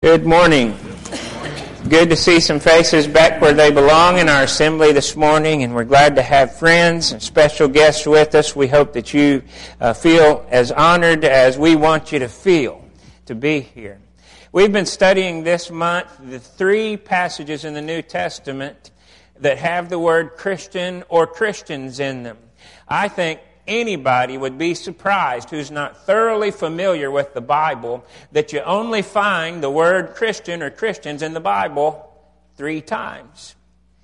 Good morning. Good to see some faces back where they belong in our assembly this morning, and we're glad to have friends and special guests with us. We hope that you feel as honored as we want you to feel to be here. We've been studying this month the three passages in the New Testament that have the word Christian or Christians in them. I think anybody would be surprised who's not thoroughly familiar with the Bible that you only find the word Christian or Christians in the Bible 3 times.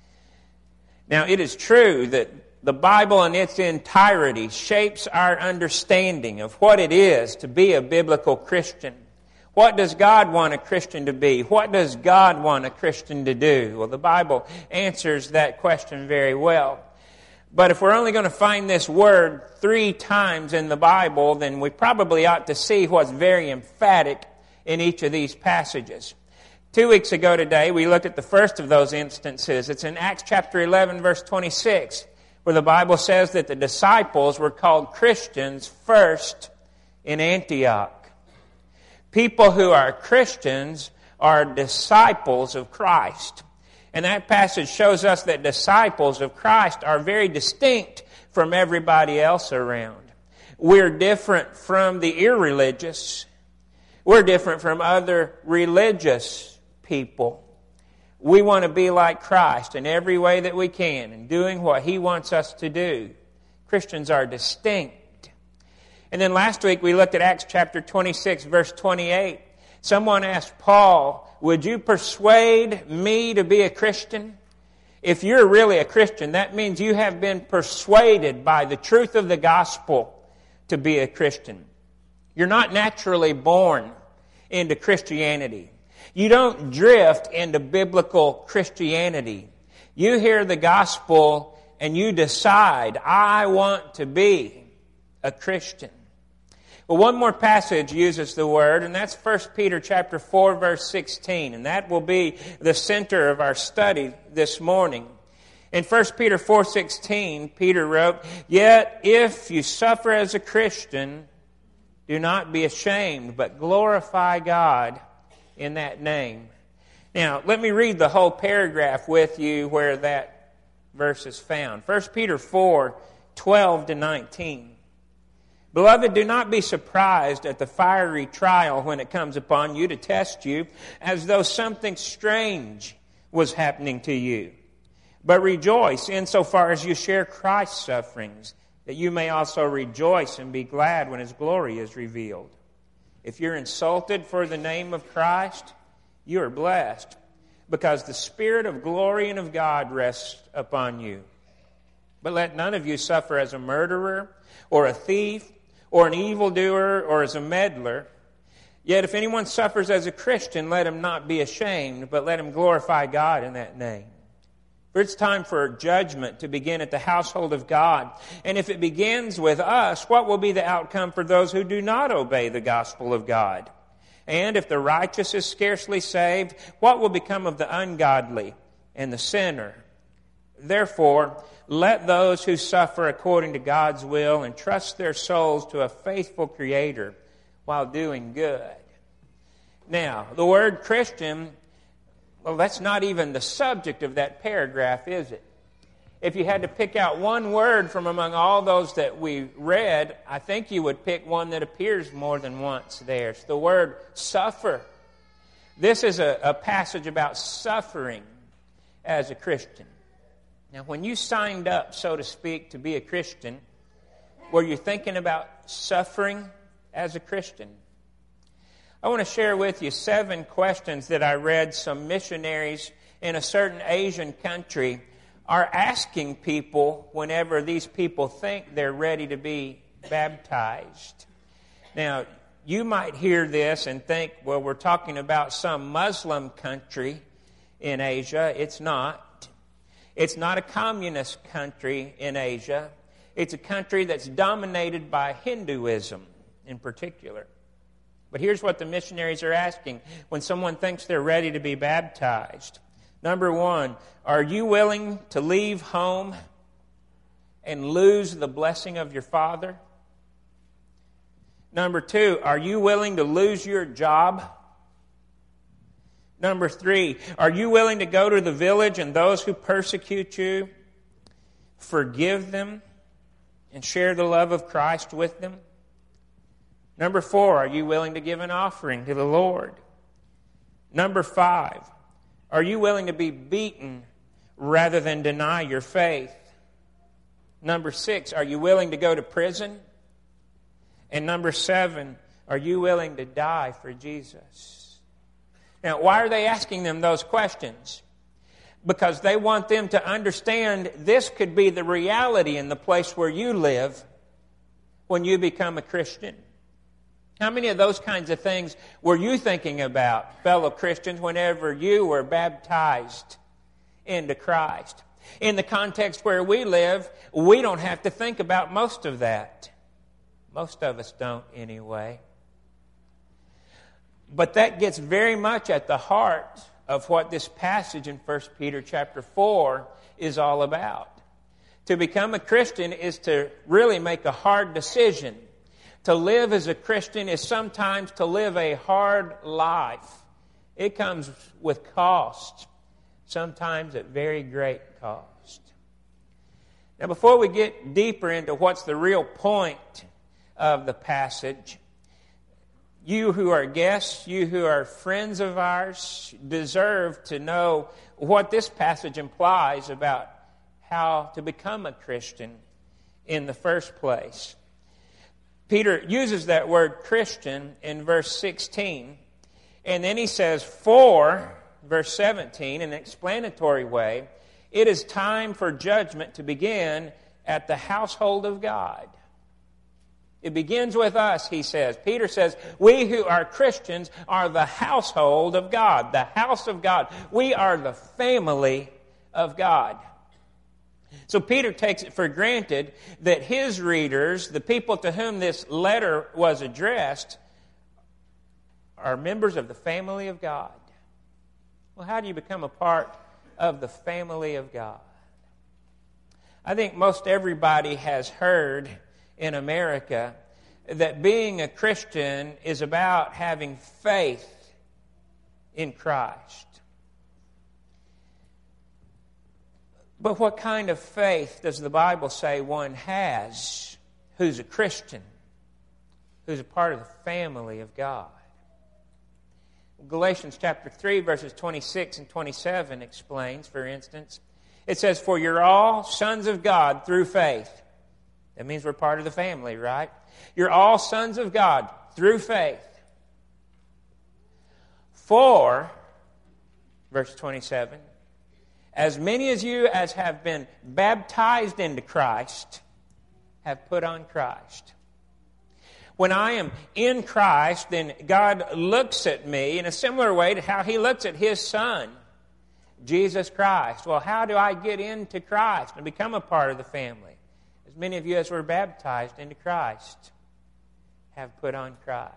Now, it is true that the Bible in its entirety shapes our understanding of what it is to be a biblical Christian. What does God want a Christian to be? What does God want a Christian to do? Well, the Bible answers that question very well. But if we're only going to find this word 3 times in the Bible, then we probably ought to see what's very emphatic in each of these passages. 2 weeks ago today, we looked at the first of those instances. It's in Acts chapter 11, verse 26, where the Bible says that the disciples were called Christians first in Antioch. People who are Christians are disciples of Christ. And that passage shows us that disciples of Christ are very distinct from everybody else around. We're different from the irreligious. We're different from other religious people. We want to be like Christ in every way that we can and doing what He wants us to do. Christians are distinct. And then last week we looked at Acts chapter 26, verse 28. Someone asked Paul, would you persuade me to be a Christian? If you're really a Christian, that means you have been persuaded by the truth of the gospel to be a Christian. You're not naturally born into Christianity. You don't drift into biblical Christianity. You hear the gospel and you decide, I want to be a Christian. Well, one more passage uses the word, and that's 1 Peter chapter 4, verse 16. And that will be the center of our study this morning. In 1 Peter 4:16, Peter wrote, yet if you suffer as a Christian, do not be ashamed, but glorify God in that name. Now, let me read the whole paragraph with you where that verse is found. 1 Peter 4, 12 to 19. Beloved, do not be surprised at the fiery trial when it comes upon you to test you, as though something strange was happening to you. But rejoice insofar as you share Christ's sufferings, that you may also rejoice and be glad when His glory is revealed. If you're insulted for the name of Christ, you are blessed, because the Spirit of glory and of God rests upon you. But let none of you suffer as a murderer, or a thief, or an evildoer, or as a meddler. Yet if anyone suffers as a Christian, let him not be ashamed, but let him glorify God in that name. For it's time for judgment to begin at the household of God. And if it begins with us, what will be the outcome for those who do not obey the gospel of God? And if the righteous is scarcely saved, what will become of the ungodly and the sinner? Therefore, let those who suffer according to God's will entrust their souls to a faithful Creator while doing good. Now, the word Christian, well, that's not even the subject of that paragraph, is it? If you had to pick out one word from among all those that we read, I think you would pick one that appears more than once there. It's the word suffer. This is a passage about suffering as a Christian. Now, when you signed up, so to speak, to be a Christian, were you thinking about suffering as a Christian? I want to share with you 7 questions that I read some missionaries in a certain Asian country are asking people whenever these people think they're ready to be baptized. Now, you might hear this and think, well, we're talking about some Muslim country in Asia. It's not. It's not a communist country in Asia. It's a country that's dominated by Hinduism in particular. But here's what the missionaries are asking when someone thinks they're ready to be baptized. Number 1, are you willing to leave home and lose the blessing of your father? Number 2, are you willing to lose your job? Number 3, are you willing to go to the village and those who persecute you, forgive them, and share the love of Christ with them? Number 4, are you willing to give an offering to the Lord? Number 5, are you willing to be beaten rather than deny your faith? Number 6, are you willing to go to prison? And number 7, are you willing to die for Jesus? Now, why are they asking them those questions? Because they want them to understand this could be the reality in the place where you live when you become a Christian. How many of those kinds of things were you thinking about, fellow Christians, whenever you were baptized into Christ? In the context where we live, we don't have to think about most of that. Most of us don't anyway. But that gets very much at the heart of what this passage in 1 Peter chapter 4 is all about. To become a Christian is to really make a hard decision. To live as a Christian is sometimes to live a hard life. It comes with cost, sometimes at very great cost. Now, before we get deeper into what's the real point of the passage, you who are guests, you who are friends of ours, deserve to know what this passage implies about how to become a Christian in the first place. Peter uses that word Christian in verse 16, and then he says, for, verse 17, in an explanatory way, it is time for judgment to begin at the household of God. It begins with us, he says. Peter says, we who are Christians are the household of God, the house of God. We are the family of God. So Peter takes it for granted that his readers, the people to whom this letter was addressed, are members of the family of God. Well, how do you become a part of the family of God? I think most everybody has heard in America that being a Christian is about having faith in Christ. But what kind of faith does the Bible say one has who's a Christian, who's a part of the family of God? Galatians chapter 3, verses 26 and 27 explains, for instance, it says, for you're all sons of God through faith. That means we're part of the family, right? You're all sons of God through faith. For, verse 27, as many as you as have been baptized into Christ have put on Christ. When I am in Christ, then God looks at me in a similar way to how He looks at His Son, Jesus Christ. Well, how do I get into Christ and become a part of the family? As many of you as were baptized into Christ have put on Christ.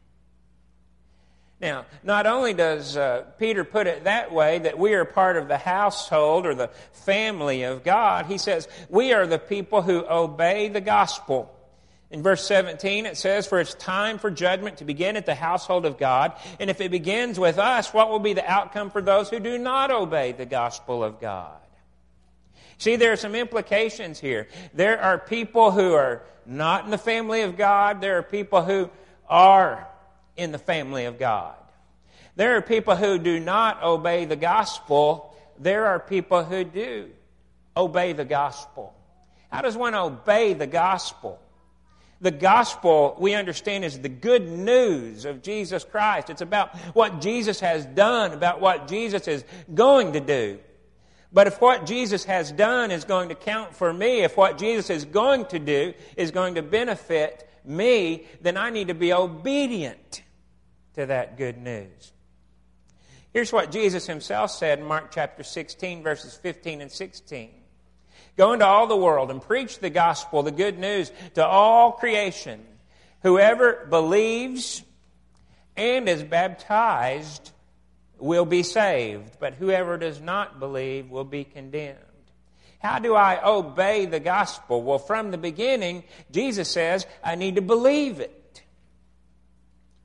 Now, not only does Peter put it that way, that we are part of the household or the family of God, he says we are the people who obey the gospel. In verse 17 it says, for it's time for judgment to begin at the household of God. And if it begins with us, what will be the outcome for those who do not obey the gospel of God? See, there are some implications here. There are people who are not in the family of God. There are people who are in the family of God. There are people who do not obey the gospel. There are people who do obey the gospel. How does one obey the gospel? The gospel, we understand, is the good news of Jesus Christ. It's about what Jesus has done, about what Jesus is going to do. But if what Jesus has done is going to count for me, if what Jesus is going to do is going to benefit me, then I need to be obedient to that good news. Here's what Jesus Himself said in Mark chapter 16, verses 15 and 16. Go into all the world and preach the gospel, the good news, to all creation. Whoever believes and is baptized will be saved, but whoever does not believe will be condemned. How do I obey the gospel? Well, from the beginning, Jesus says, I need to believe it.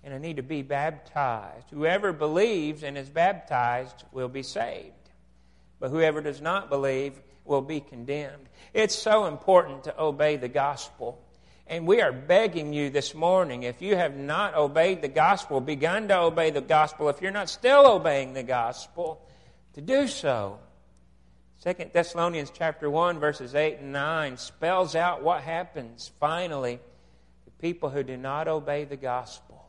and I need to be baptized. Whoever believes and is baptized will be saved. But whoever does not believe will be condemned. It's so important to obey the gospel. And we are begging you this morning, if you have not obeyed the gospel, begun to obey the gospel, if you're not still obeying the gospel, to do so. 2 Thessalonians chapter 1, verses 8 and 9 spells out what happens finally to people who do not obey the gospel.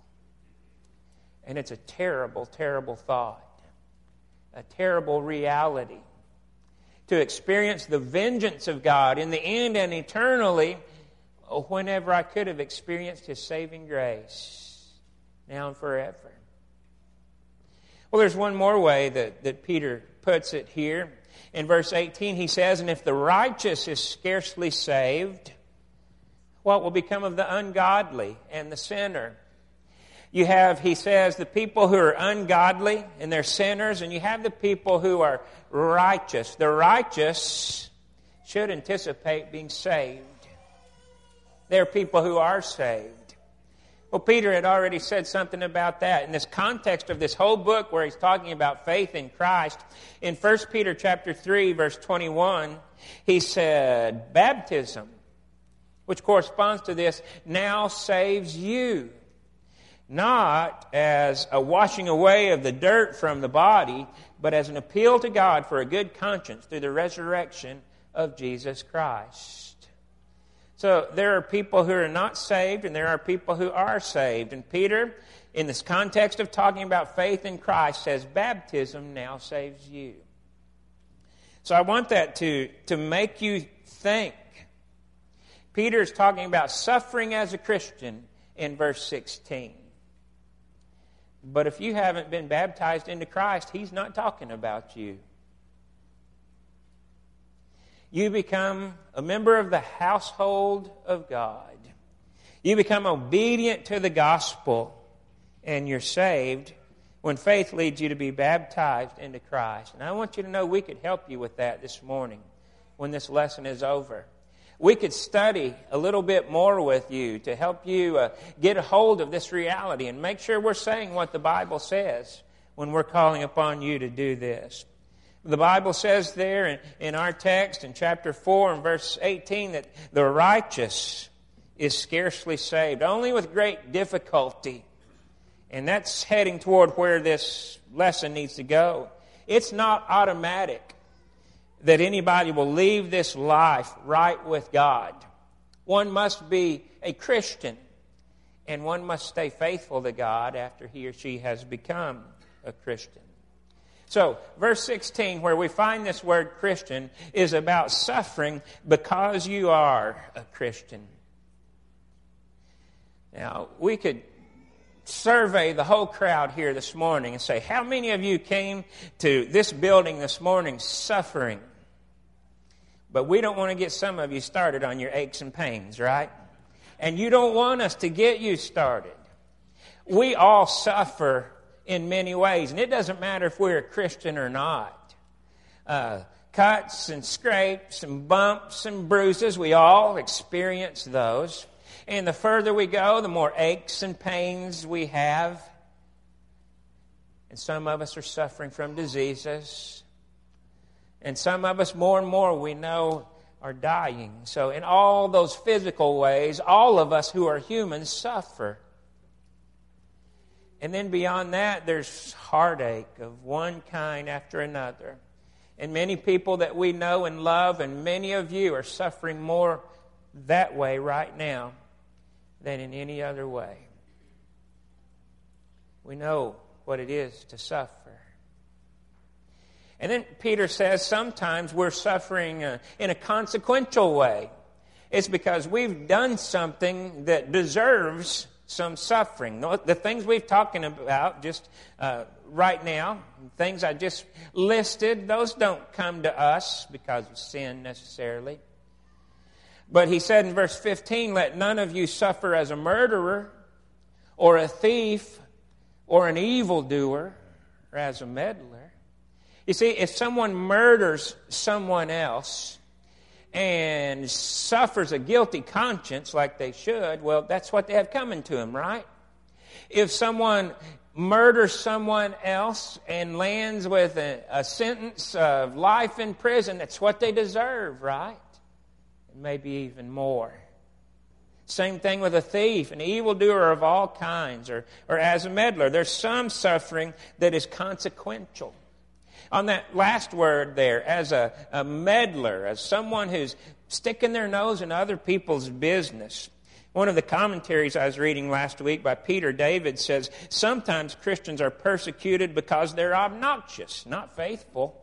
And it's a terrible, terrible thought, a terrible reality. To experience the vengeance of God in the end and eternally, whenever I could have experienced His saving grace, now and forever. Well, there's one more way that Peter puts it here. In verse 18, he says, "And if the righteous is scarcely saved, what will become of the ungodly and the sinner?" You have, he says, the people who are ungodly and they're sinners, and you have the people who are righteous. The righteous should anticipate being saved. There are people who are saved. Well, Peter had already said something about that. In this context of this whole book where he's talking about faith in Christ, in 1 Peter chapter 3, verse 21, he said, baptism, which corresponds to this, now saves you. Not as a washing away of the dirt from the body, but as an appeal to God for a good conscience through the resurrection of Jesus Christ. So there are people who are not saved and there are people who are saved. And Peter, in this context of talking about faith in Christ, says baptism now saves you. So I want that to make you think. Peter is talking about suffering as a Christian in verse 16. But if you haven't been baptized into Christ, he's not talking about you. You become a member of the household of God. You become obedient to the gospel, and you're saved when faith leads you to be baptized into Christ. And I want you to know we could help you with that this morning when this lesson is over. We could study a little bit more with you to help you get a hold of this reality and make sure we're saying what the Bible says when we're calling upon you to do this. The Bible says there in our text in chapter 4 and verse 18 that the righteous is scarcely saved, only with great difficulty. And that's heading toward where this lesson needs to go. It's not automatic that anybody will leave this life right with God. One must be a Christian, and one must stay faithful to God after he or she has become a Christian. So, verse 16, where we find this word Christian, is about suffering because you are a Christian. Now, we could survey the whole crowd here this morning and say, how many of you came to this building this morning suffering? But we don't want to get some of you started on your aches and pains, right? And you don't want us to get you started. We all suffer in many ways, and it doesn't matter if we're a Christian or not. Cuts and scrapes and bumps and bruises, we all experience those. And the further we go, the more aches and pains we have. And some of us are suffering from diseases. And some of us, more and more, we know, are dying. So in all those physical ways, all of us who are humans suffer. And then beyond that, there's heartache of one kind after another. And many people that we know and love, and many of you are suffering more that way right now than in any other way. We know what it is to suffer. And then Peter says sometimes we're suffering in a consequential way. It's because we've done something that deserves some suffering. The things we've talking about just right now, things I just listed, those don't come to us because of sin necessarily. But he said in verse 15, let none of you suffer as a murderer or a thief or an evildoer or as a meddler. You see, if someone murders someone else and suffers a guilty conscience like they should, well, that's what they have coming to them, right? If someone murders someone else and lands with a sentence of life in prison, that's what they deserve, right? And maybe even more. Same thing with a thief, an evildoer of all kinds, or as a meddler. There's some suffering that is consequential. On that last word there, as a meddler, as someone who's sticking their nose in other people's business. One of the commentaries I was reading last week by Peter David says, sometimes Christians are persecuted because they're obnoxious, not faithful.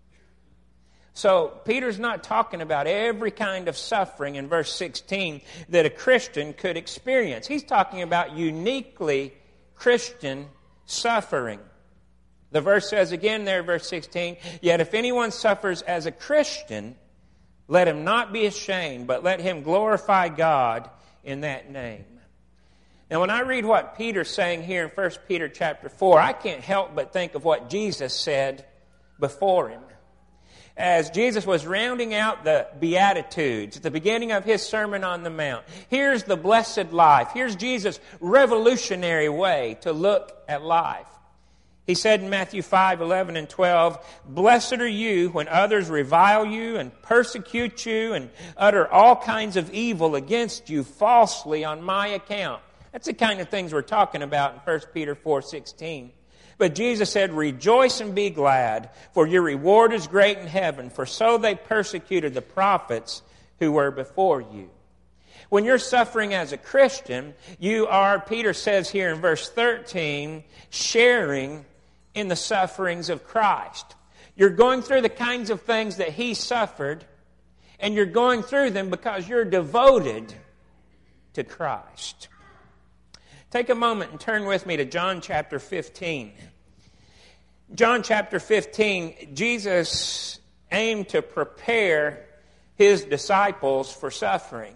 So Peter's not talking about every kind of suffering in verse 16 that a Christian could experience. He's talking about uniquely Christian suffering. The verse says again there, verse 16, yet if anyone suffers as a Christian, let him not be ashamed, but let him glorify God in that name. Now, when I read what Peter's saying here in 1 Peter chapter 4, I can't help but think of what Jesus said before him. As Jesus was rounding out the Beatitudes at the beginning of his Sermon on the Mount, here's the blessed life. Here's Jesus' revolutionary way to look at life. He said in Matthew 5:11 and 12, blessed are you when others revile you and persecute you and utter all kinds of evil against you falsely on my account. That's the kind of things we're talking about in 1 Peter 4:16. But Jesus said, rejoice and be glad, for your reward is great in heaven, for so they persecuted the prophets who were before you. When you're suffering as a Christian, you are, Peter says here in verse 13, sharing in the sufferings of Christ. You're going through the kinds of things that he suffered, and you're going through them because you're devoted to Christ. Take a moment and turn with me to John chapter 15. John chapter 15, Jesus aimed to prepare his disciples for suffering.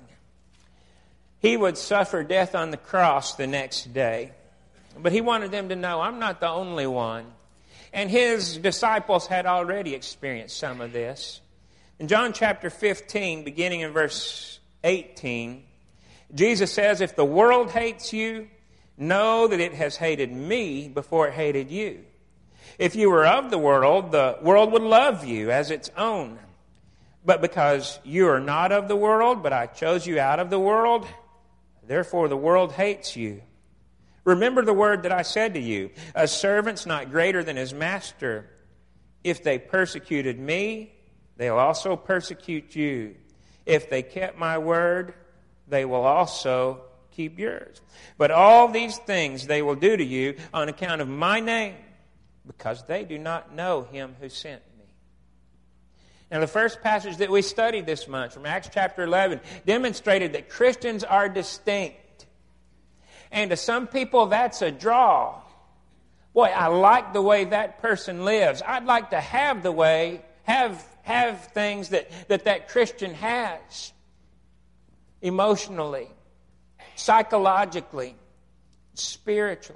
He would suffer death on the cross the next day. But he wanted them to know, I'm not the only one. And his disciples had already experienced some of this. In John chapter 15, beginning in verse 18, Jesus says, if the world hates you, know that it has hated me before it hated you. If you were of the world would love you as its own. But because you are not of the world, but I chose you out of the world, therefore the world hates you. Remember the word that I said to you, a servant's not greater than his master. If they persecuted me, they'll also persecute you. If they kept my word, they will also keep yours. But all these things they will do to you on account of my name, because they do not know him who sent me. Now, the first passage that we studied this month from Acts chapter 11 demonstrated that Christians are distinct. And to some people, that's a draw. Boy, I like the way that person lives. I'd like to have have things that Christian has. Emotionally, psychologically, spiritually.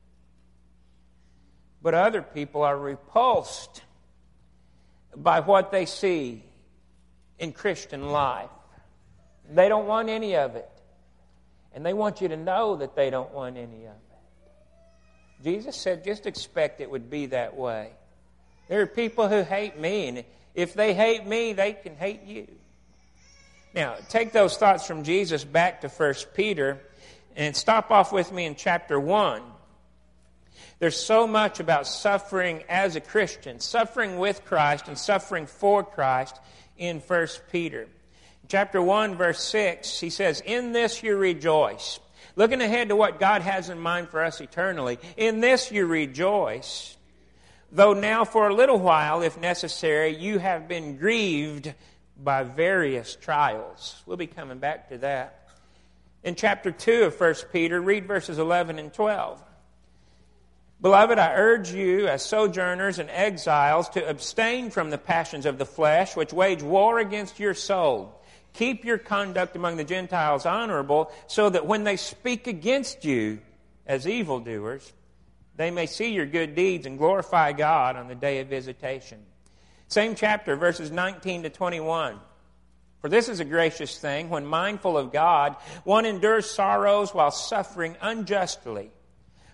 But other people are repulsed by what they see in Christian life. They don't want any of it. And they want you to know that they don't want any of it. Jesus said, just expect it would be that way. There are people who hate me, and if they hate me, they can hate you. Now, take those thoughts from Jesus back to 1 Peter and stop off with me in chapter 1. There's so much about suffering as a Christian, suffering with Christ and suffering for Christ in 1 Peter. Chapter 1, verse 6, he says, in this you rejoice. Looking ahead to what God has in mind for us eternally. In this you rejoice, though now for a little while, if necessary, you have been grieved by various trials. We'll be coming back to that. In chapter 2 of 1 Peter, read verses 11 and 12. Beloved, I urge you as sojourners and exiles to abstain from the passions of the flesh, which wage war against your soul. Keep your conduct among the Gentiles honorable, so that when they speak against you as evildoers, they may see your good deeds and glorify God on the day of visitation. Same chapter, verses 19 to 21. For this is a gracious thing, when mindful of God, one endures sorrows while suffering unjustly.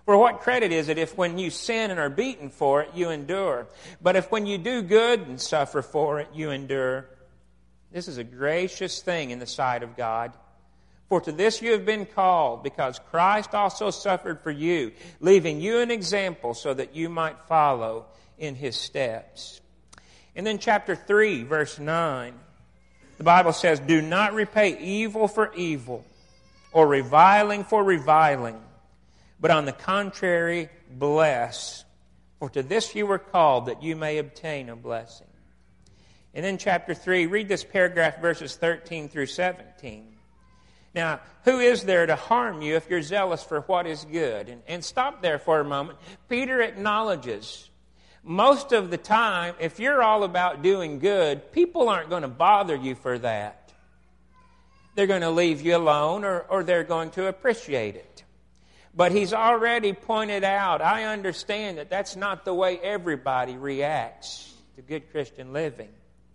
For what credit is it if when you sin and are beaten for it, you endure? But if when you do good and suffer for it, you endure? This is a gracious thing in the sight of God. For to this you have been called, because Christ also suffered for you, leaving you an example so that you might follow in His steps. And then chapter 3, verse 9, the Bible says, do not repay evil for evil, or reviling for reviling, but on the contrary, bless. For to this you were called, that you may obtain a blessing. And then chapter 3, read this paragraph, verses 13 through 17. Now, who is there to harm you if you're zealous for what is good? And stop there for a moment. Peter acknowledges, most of the time, if you're all about doing good, people aren't going to bother you for that. They're going to leave you alone, or they're going to appreciate it. But he's already pointed out, I understand that that's not the way everybody reacts to good Christian living.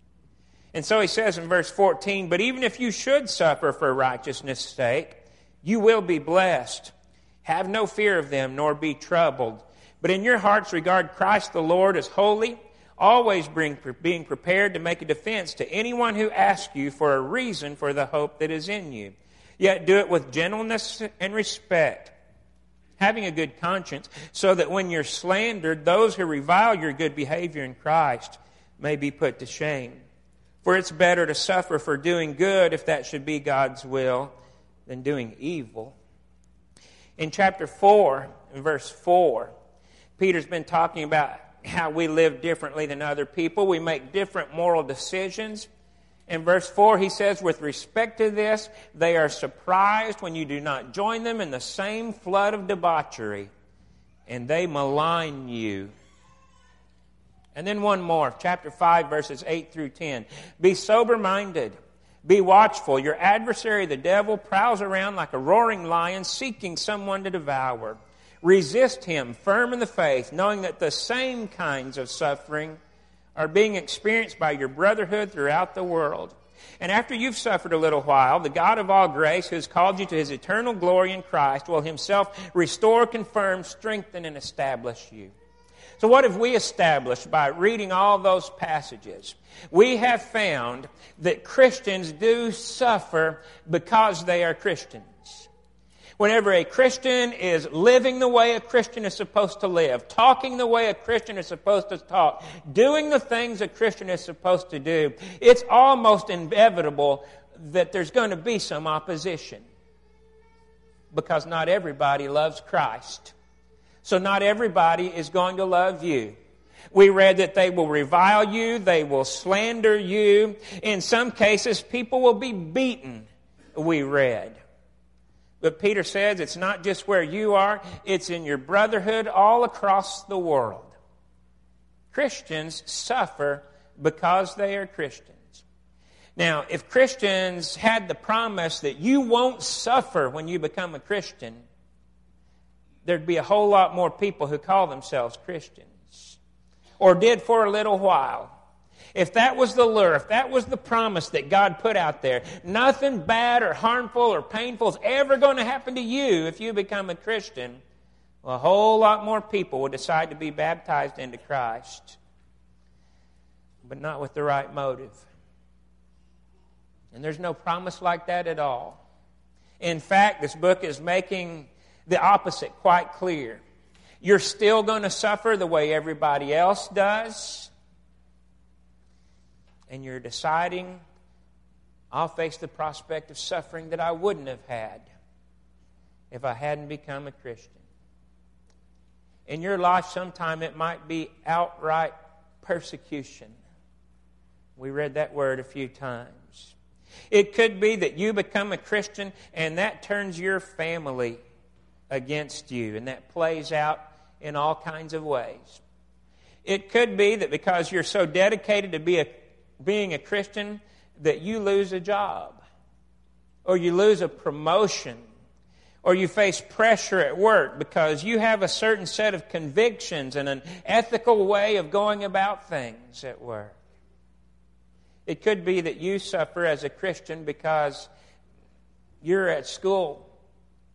And so he says in verse 14, but even if you should suffer for righteousness' sake, you will be blessed. Have no fear of them, nor be troubled. But in your hearts regard Christ the Lord as holy, always being prepared to make a defense to anyone who asks you for a reason for the hope that is in you. Yet do it with gentleness and respect, having a good conscience, so that when you're slandered, those who revile your good behavior in Christ may be put to shame. For it's better to suffer for doing good, if that should be God's will, than doing evil. In chapter 4, in verse 4, Peter's been talking about how we live differently than other people. We make different moral decisions. In verse 4, he says, with respect to this, they are surprised when you do not join them in the same flood of debauchery, and they malign you. And then one more, chapter 5, verses 8 through 10. Be sober-minded. Be watchful. Your adversary, the devil, prowls around like a roaring lion, seeking someone to devour. Resist him, firm in the faith, knowing that the same kinds of suffering are being experienced by your brotherhood throughout the world. And after you've suffered a little while, the God of all grace, who has called you to His eternal glory in Christ, will Himself restore, confirm, strengthen, and establish you. So what have we established by reading all those passages? We have found that Christians do suffer because they are Christians. Whenever a Christian is living the way a Christian is supposed to live, talking the way a Christian is supposed to talk, doing the things a Christian is supposed to do, it's almost inevitable that there's going to be some opposition. Because not everybody loves Christ. So not everybody is going to love you. We read that they will revile you, they will slander you. In some cases, people will be beaten, we read. But Peter says it's not just where you are, it's in your brotherhood all across the world. Christians suffer because they are Christians. Now, if Christians had the promise that you won't suffer when you become a Christian, there'd be a whole lot more people who call themselves Christians, or did for a little while. If that was the lure, if that was the promise that God put out there, nothing bad or harmful or painful is ever going to happen to you if you become a Christian, well, a whole lot more people will decide to be baptized into Christ, but not with the right motive. And there's no promise like that at all. In fact, this book is making the opposite quite clear. You're still going to suffer the way everybody else does. And you're deciding, I'll face the prospect of suffering that I wouldn't have had if I hadn't become a Christian. In your life, sometime it might be outright persecution. We read that word a few times. It could be that you become a Christian and that turns your family against you, and that plays out in all kinds of ways. It could be that because you're so dedicated to being a Christian that you lose a job, or you lose a promotion, or you face pressure at work because you have a certain set of convictions and an ethical way of going about things at work. It could be that you suffer as a Christian because you're at school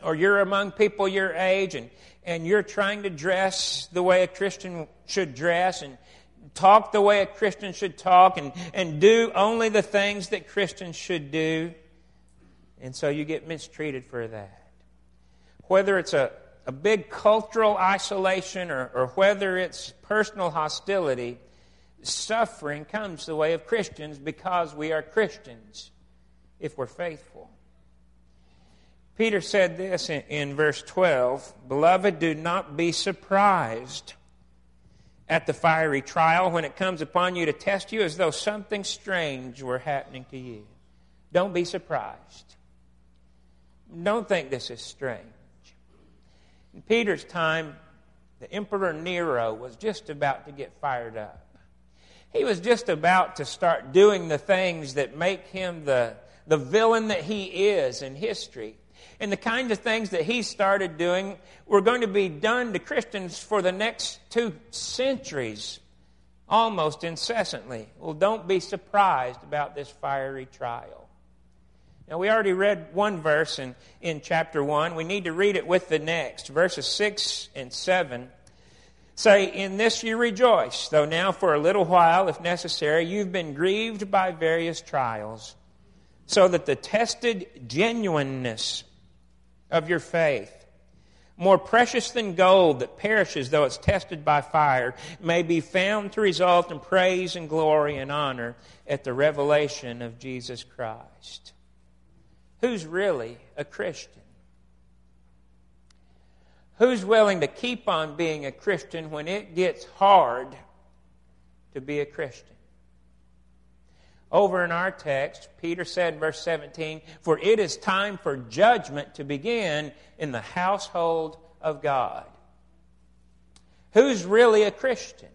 or you're among people your age and you're trying to dress the way a Christian should dress and talk the way a Christian should talk and do only the things that Christians should do. And so you get mistreated for that. Whether it's a big cultural isolation or whether it's personal hostility, suffering comes the way of Christians because we are Christians if we're faithful. Peter said this in verse 12, "Beloved, do not be surprised at the fiery trial when it comes upon you to test you as though something strange were happening to you." Don't be surprised. Don't think this is strange. In Peter's time, the Emperor Nero was just about to get fired up. He was just about to start doing the things that make him the villain that he is in history. And the kinds of things that he started doing were going to be done to Christians for the next 2 centuries, almost incessantly. Well, don't be surprised about this fiery trial. Now, we already read one verse in chapter 1. We need to read it with the next. Verses 6 and 7 say, "In this you rejoice, though now for a little while, if necessary, you've been grieved by various trials, so that the tested genuineness of your faith, more precious than gold that perishes though it's tested by fire, may be found to result in praise and glory and honor at the revelation of Jesus Christ." Who's really a Christian? Who's willing to keep on being a Christian when it gets hard to be a Christian? Over in our text, Peter said in verse 17, "For it is time for judgment to begin in the household of God." Who's really a Christian?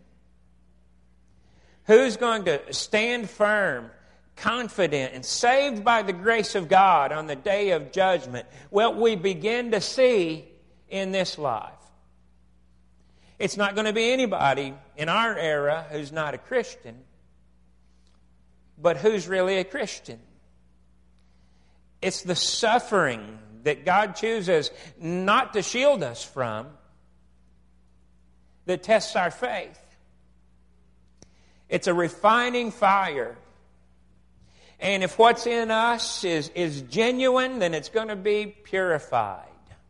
Who's going to stand firm, confident, and saved by the grace of God on the day of judgment? Well, we begin to see in this life. It's not going to be anybody in our era who's not a Christian. But who's really a Christian? It's the suffering that God chooses not to shield us from that tests our faith. It's a refining fire. And if what's in us is genuine, then it's going to be purified.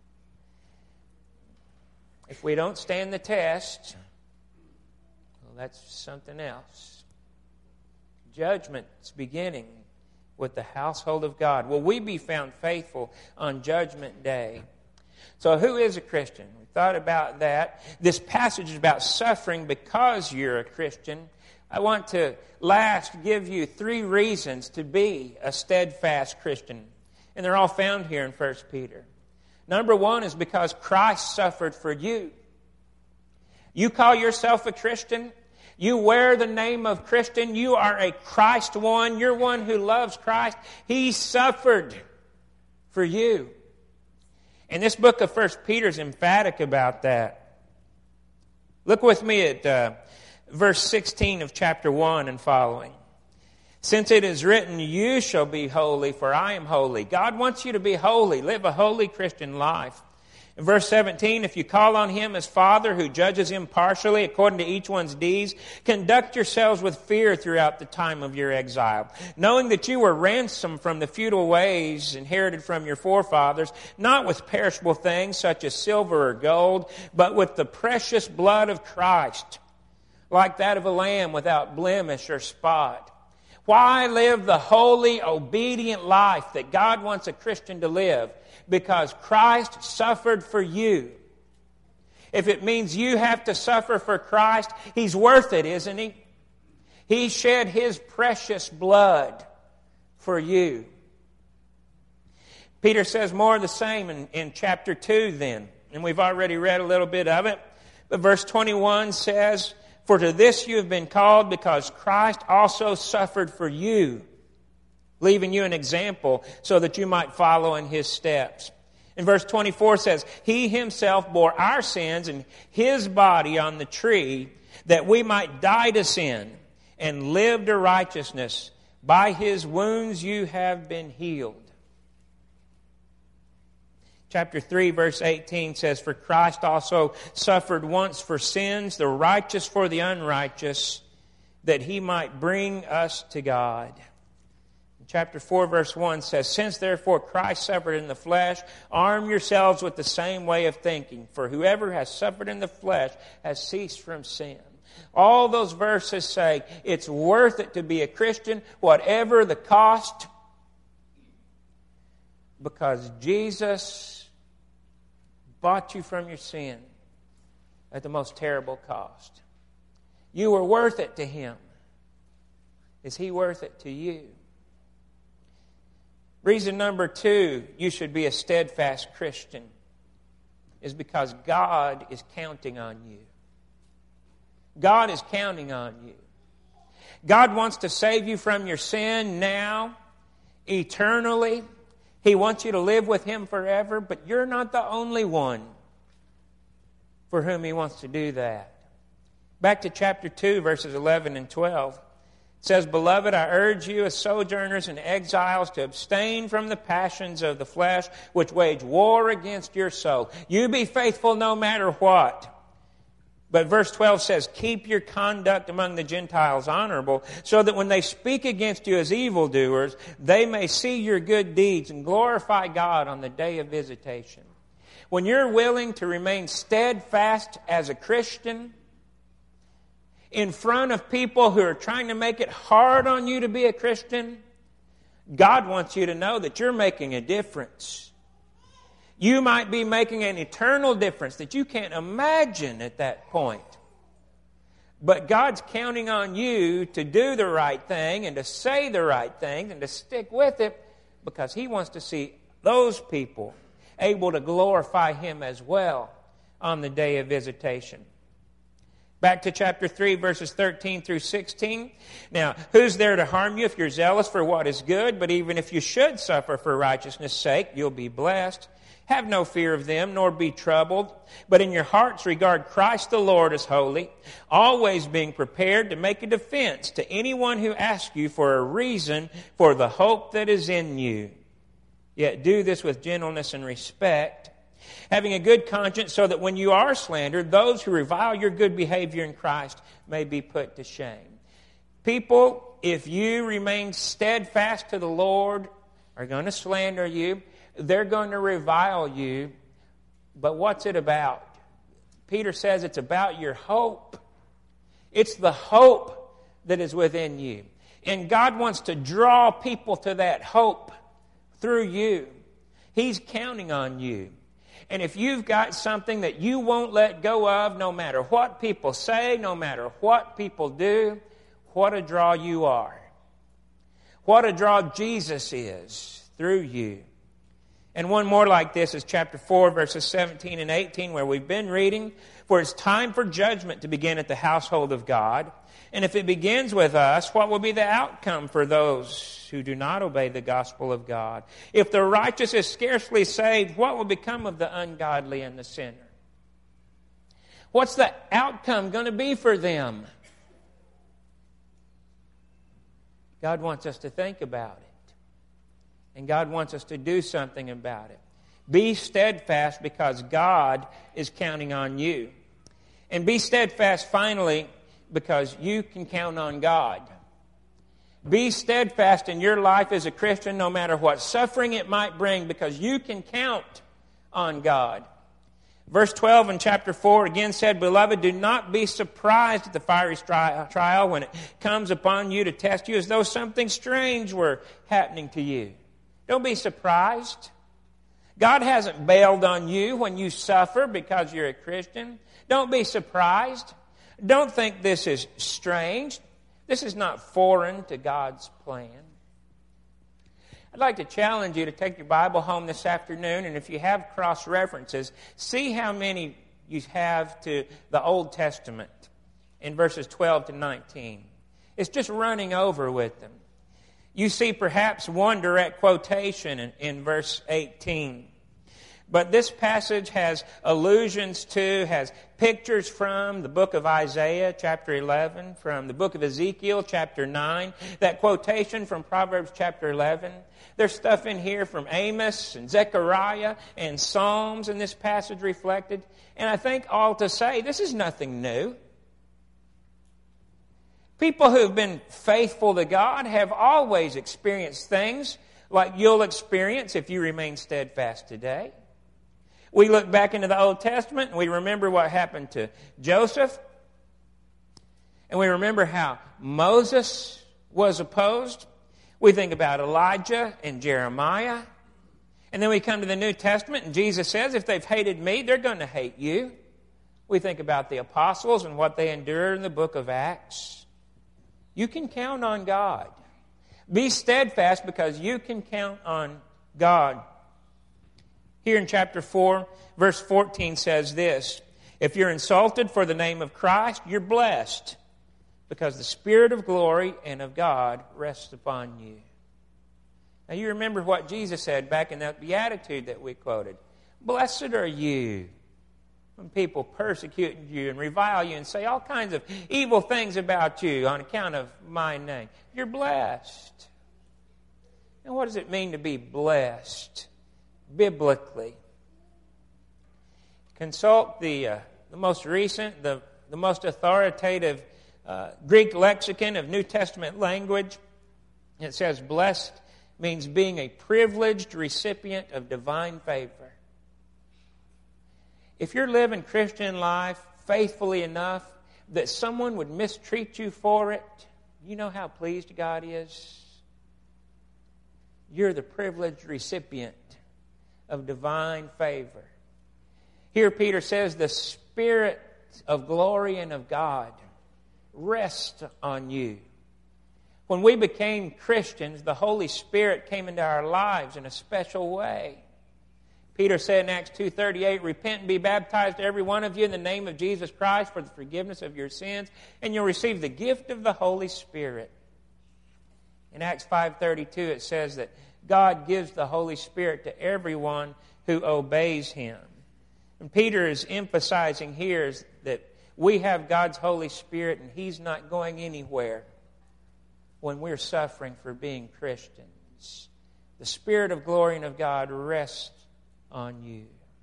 If we don't stand the test, well, that's something else. Judgment's beginning with the household of God. Will we be found faithful on Judgment Day? So who is a Christian? We thought about that. This passage is about suffering because you're a Christian. I want to last give you 3 reasons to be a steadfast Christian. And they're all found here in 1 Peter. Number 1 is because Christ suffered for you. You call yourself a Christian. You wear the name of Christian. You are a Christ one. You're one who loves Christ. He suffered for you. And this book of 1 Peter is emphatic about that. Look with me at verse 16 of chapter 1 and following. "Since it is written, you shall be holy, for I am holy." God wants you to be holy. Live a holy Christian life. In verse 17, "If you call on Him as Father who judges impartially according to each one's deeds, conduct yourselves with fear throughout the time of your exile, knowing that you were ransomed from the futile ways inherited from your forefathers, not with perishable things such as silver or gold, but with the precious blood of Christ, like that of a lamb without blemish or spot." Why live the holy, obedient life that God wants a Christian to live? Because Christ suffered for you. If it means you have to suffer for Christ, He's worth it, isn't He? He shed His precious blood for you. Peter says more of the same in chapter 2 then. And we've already read a little bit of it. But verse 21 says, "For to this you have been called, because Christ also suffered for you, leaving you an example so that you might follow in His steps." And verse 24 says, "He Himself bore our sins in His body on the tree, that we might die to sin and live to righteousness. By His wounds you have been healed." Chapter 3, verse 18 says, "For Christ also suffered once for sins, the righteous for the unrighteous, that He might bring us to God." Chapter 4, verse 1 says, "Since therefore Christ suffered in the flesh, arm yourselves with the same way of thinking. For whoever has suffered in the flesh has ceased from sin." All those verses say it's worth it to be a Christian, whatever the cost, because Jesus bought you from your sin at the most terrible cost. You were worth it to Him. Is He worth it to you? Reason number 2, you should be a steadfast Christian, is because God is counting on you. God is counting on you. God wants to save you from your sin now, eternally. He wants you to live with Him forever, but you're not the only one for whom He wants to do that. Back to chapter 2, verses 11 and 12. It says, "Beloved, I urge you as sojourners and exiles to abstain from the passions of the flesh, which wage war against your soul. You be faithful no matter what." But verse 12 says, "Keep your conduct among the Gentiles honorable, so that when they speak against you as evildoers, they may see your good deeds and glorify God on the day of visitation." When you're willing to remain steadfast as a Christian in front of people who are trying to make it hard on you to be a Christian, God wants you to know that you're making a difference. You might be making an eternal difference that you can't imagine at that point. But God's counting on you to do the right thing and to say the right thing and to stick with it, because He wants to see those people able to glorify Him as well on the day of visitation. Back to chapter 3, verses 13 through 16. "Now, who's there to harm you if you're zealous for what is good? But even if you should suffer for righteousness' sake, you'll be blessed. Have no fear of them, nor be troubled. But in your hearts regard Christ the Lord as holy, always being prepared to make a defense to anyone who asks you for a reason for the hope that is in you. Yet do this with gentleness and respect, having a good conscience, so that when you are slandered, those who revile your good behavior in Christ may be put to shame." People, if you remain steadfast to the Lord, are going to slander you. They're going to revile you. But what's it about? Peter says it's about your hope. It's the hope that is within you. And God wants to draw people to that hope through you. He's counting on you. And if you've got something that you won't let go of, no matter what people say, no matter what people do, what a draw you are. What a draw Jesus is through you. And one more like this is chapter 4, verses 17 and 18, where we've been reading. "For it's time for judgment to begin at the household of God. And if it begins with us, what will be the outcome for those who do not obey the gospel of God? If the righteous is scarcely saved, what will become of the ungodly and the sinner?" What's the outcome going to be for them? God wants us to think about it. And God wants us to do something about it. Be steadfast because God is counting on you. And be steadfast, finally, because you can count on God. Be steadfast in your life as a Christian, no matter what suffering it might bring, because you can count on God. Verse 12 in chapter 4 again said, "Beloved, do not be surprised at the fiery trial when it comes upon you to test you, as though something strange were happening to you." Don't be surprised. God hasn't bailed on you when you suffer because you're a Christian. Don't be surprised. Don't think this is strange. This is not foreign to God's plan. I'd like to challenge you to take your Bible home this afternoon, and if you have cross-references, see how many you have to the Old Testament in verses 12 to 19. It's just running over with them. You see perhaps one direct quotation in verse 18. But this passage has allusions to, has pictures from the book of Isaiah, chapter 11, from the book of Ezekiel, chapter 9, that quotation from Proverbs, chapter 11. There's stuff in here from Amos and Zechariah and Psalms in this passage reflected. And I think all to say, this is nothing new. People who've been faithful to God have always experienced things like you'll experience if you remain steadfast today. We look back into the Old Testament and we remember what happened to Joseph. And we remember how Moses was opposed. We think about Elijah and Jeremiah. And then we come to the New Testament and Jesus says, if they've hated me, they're going to hate you. We think about the apostles and what they endured in the book of Acts. You can count on God. Be steadfast because you can count on God. Here in chapter 4, verse 14 says this, if you're insulted for the name of Christ, you're blessed because the Spirit of glory and of God rests upon you. Now you remember what Jesus said back in that beatitude that we quoted. Blessed are you when people persecute you and revile you and say all kinds of evil things about you on account of my name. You're blessed. And what does it mean to be blessed biblically? Consult the most recent, the most authoritative Greek lexicon of New Testament language. It says blessed means being a privileged recipient of divine favor. If you're living Christian life faithfully enough that someone would mistreat you for it, you know how pleased God is? You're the privileged recipient of divine favor. Here Peter says the Spirit of glory and of God rests on you. When we became Christians, the Holy Spirit came into our lives in a special way. Peter said in Acts 2:38, repent and be baptized every one of you in the name of Jesus Christ for the forgiveness of your sins, and you'll receive the gift of the Holy Spirit. In Acts 5:32 it says that God gives the Holy Spirit to everyone who obeys Him. And Peter is emphasizing here is that we have God's Holy Spirit and He's not going anywhere when we're suffering for being Christians. The Spirit of glory and of God rests on you.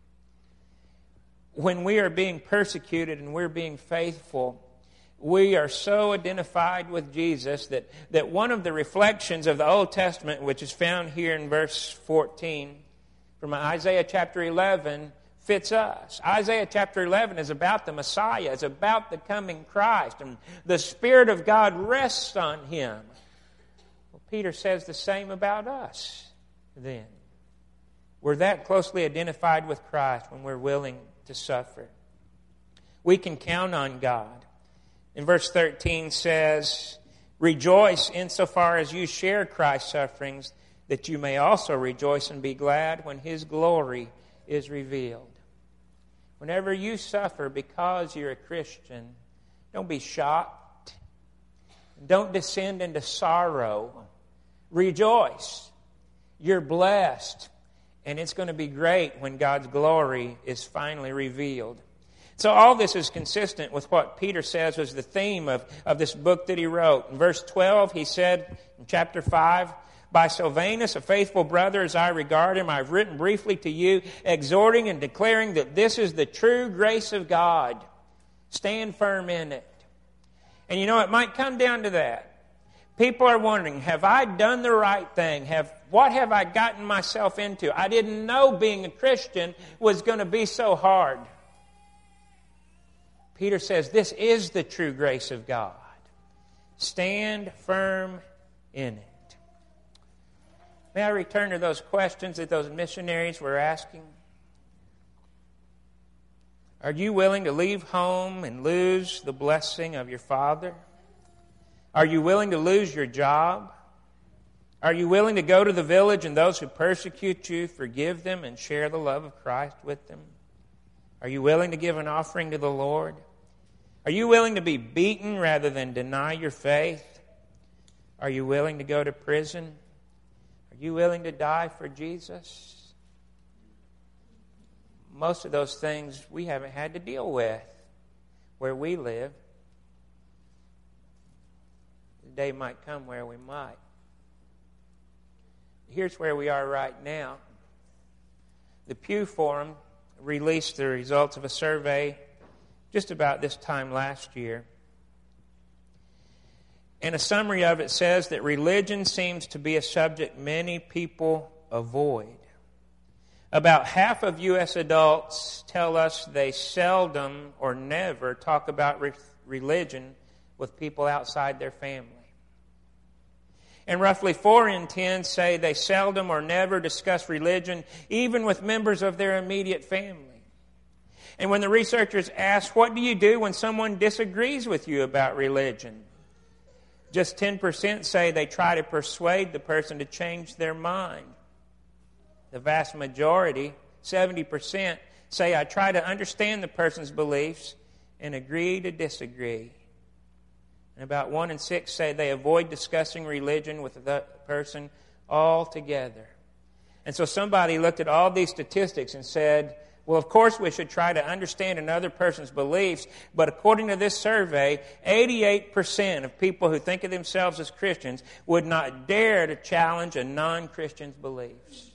When we are being persecuted and we're being faithful, we are so identified with Jesus that one of the reflections of the Old Testament, which is found here in verse 14 from Isaiah chapter 11, fits us. Isaiah chapter 11 is about the Messiah. It's about the coming Christ. And the Spirit of God rests on Him. Well, Peter says the same about us then. We're that closely identified with Christ when we're willing to suffer. We can count on God. In verse 13 says, rejoice insofar as you share Christ's sufferings, that you may also rejoice and be glad when His glory is revealed. Whenever you suffer because you're a Christian, don't be shocked. Don't descend into sorrow. Rejoice. You're blessed. And it's going to be great when God's glory is finally revealed. So all this is consistent with what Peter says was the theme of this book that he wrote. In verse 12, he said in chapter 5, by Silvanus, a faithful brother as I regard him, I've written briefly to you, exhorting and declaring that this is the true grace of God. Stand firm in it. And you know, it might come down to that. People are wondering, have I done the right thing? What have I gotten myself into? I didn't know being a Christian was going to be so hard. Peter says, this is the true grace of God. Stand firm in it. May I return to those questions that those missionaries were asking? Are you willing to leave home and lose the blessing of your Father? Are you willing to lose your job? Are you willing to go to the village and those who persecute you, forgive them and share the love of Christ with them? Are you willing to give an offering to the Lord? Are you willing to be beaten rather than deny your faith? Are you willing to go to prison? Are you willing to die for Jesus? most of those things we haven't had to deal with where we live. The day might come where we might. Here's where we are right now. The Pew Forum released the results of a survey just about this time last year. And a summary of it says that religion seems to be a subject many people avoid. About half of U.S. adults tell us they seldom or never talk about religion with people outside their family. And roughly 4 in 10 say they seldom or never discuss religion, even with members of their immediate family. And when the researchers ask, what do you do when someone disagrees with you about religion? Just 10% say they try to persuade the person to change their mind. The vast majority, 70%, say I try to understand the person's beliefs and agree to disagree. And about 1 in 6 say they avoid discussing religion with the person altogether. And so somebody looked at all these statistics and said, well, of course we should try to understand another person's beliefs, but according to this survey, 88% of people who think of themselves as Christians would not dare to challenge a non-Christian's beliefs.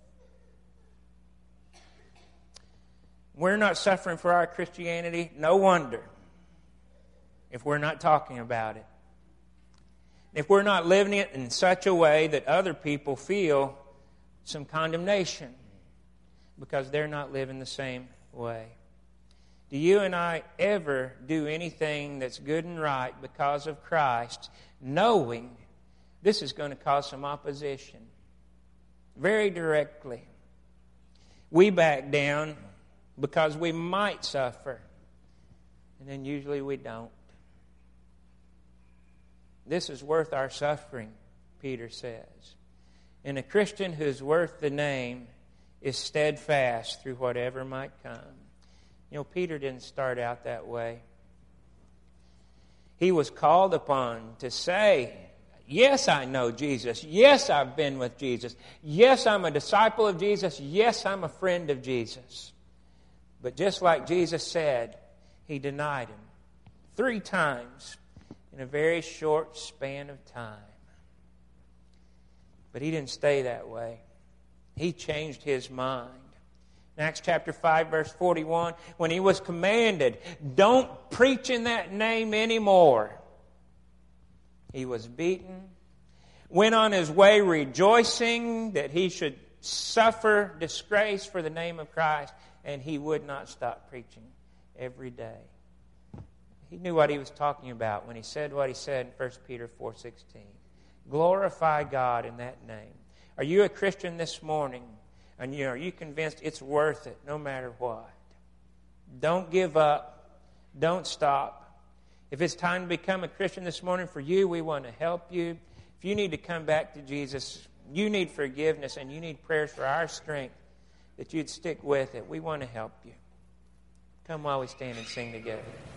We're not suffering for our Christianity. No wonder. If we're not talking about it. If we're not living it in such a way that other people feel some condemnation because they're not living the same way. Do you and I ever do anything that's good and right because of Christ, knowing this is going to cause some opposition? Very directly. We back down because we might suffer, and then usually we don't. This is worth our suffering, Peter says. And a Christian who's worth the name is steadfast through whatever might come. You know, Peter didn't start out that way. He was called upon to say, yes, I know Jesus. Yes, I've been with Jesus. Yes, I'm a disciple of Jesus. Yes, I'm a friend of Jesus. But just like Jesus said, he denied him 3 times in a very short span of time. But he didn't stay that way. He changed his mind. In Acts chapter 5, verse 41, when he was commanded, don't preach in that name anymore, he was beaten, went on his way rejoicing that he should suffer disgrace for the name of Christ, and he would not stop preaching every day. He knew what he was talking about when he said what he said in 1 Peter 4:16. Glorify God in that name. Are you a Christian this morning? And are you convinced it's worth it no matter what? Don't give up. Don't stop. If it's time to become a Christian this morning for you, we want to help you. If you need to come back to Jesus, you need forgiveness and you need prayers for our strength, that you'd stick with it. We want to help you. Come while we stand and sing together.